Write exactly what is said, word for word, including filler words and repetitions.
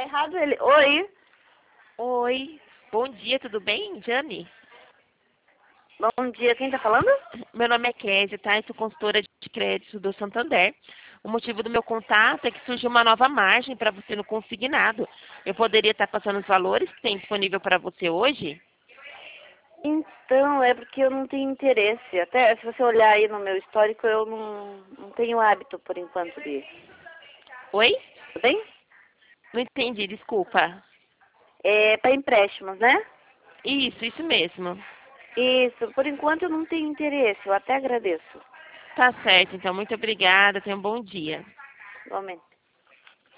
errado ele. Oi. Oi, bom dia, tudo bem, Jane? Bom dia, quem tá falando? Meu nome é Kézia, tá? Eu sou consultora de crédito do Santander. O motivo do meu contato é que surgiu uma nova margem para você no consignado. Eu poderia estar passando os valores que tem disponível para você hoje? Então, é porque eu não tenho interesse. Até se você olhar aí no meu histórico, eu não, não tenho hábito, por enquanto, de... Oi? Tudo bem? Não entendi, desculpa. É para empréstimos, né? Isso, isso mesmo. Isso, por enquanto eu não tenho interesse. Eu até agradeço. Tá certo, então, muito obrigada, tenha um bom dia. Igualmente.